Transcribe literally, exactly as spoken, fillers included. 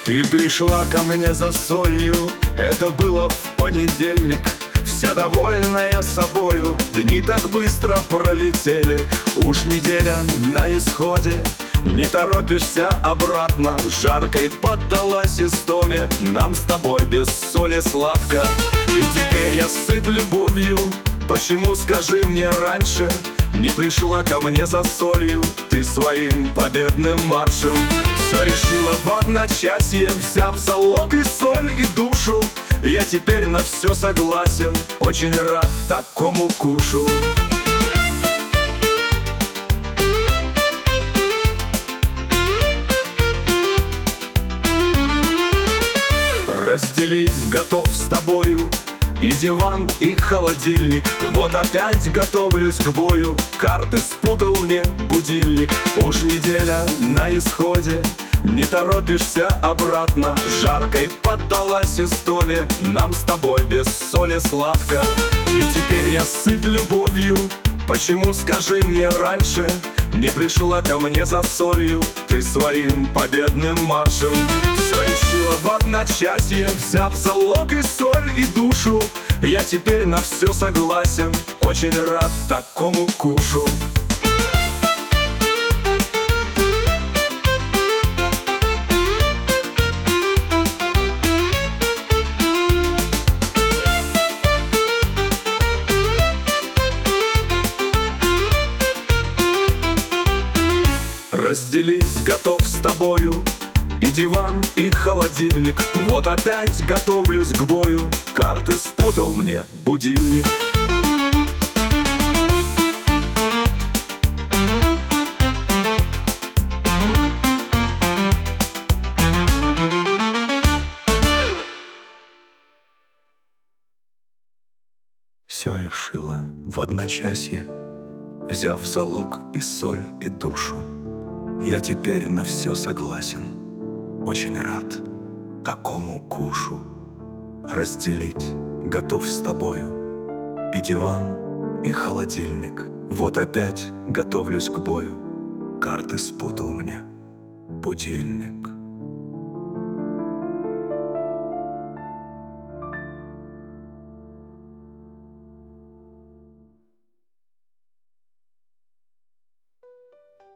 Ты пришла ко мне за солью, это было в понедельник. Вся довольная собою, дни так быстро пролетели. Уж неделя на исходе, не торопишься обратно. Жаркой поддалась истоме, нам с тобой без соли сладко. И теперь я сыт любовью, почему, скажи мне, раньше не пришла ко мне за солью ты своим победным маршем? Все решила в одночасье, взяв залог и соль, и душу. Я теперь на все согласен, очень рад такому кушу. Разделить готов с тобою и диван, и холодильник. Вот опять готовлюсь к бою, карты спутал мне будильник. Уж неделя на исходе, не торопишься обратно. Жаркой поддалась истоме, нам с тобой без соли сладко. И теперь я сыт любовью, почему, скажи мне, раньше не пришла ко мне за солью ты своим победным маршем? Все решила в одночасье, взяв залог и соль, и душу. Я теперь на все согласен, очень рад такому кушу. Разделить готов с тобою и диван, и холодильник. Вот опять готовлюсь к бою, карты спутал мне будильник. Все решила в одночасье, взяв залог и соль, и душу. Я теперь на все согласен, очень рад такому кушу. Разделить готов с тобою и диван, и холодильник. Вот опять готовлюсь к бою, карты спутал мне будильник.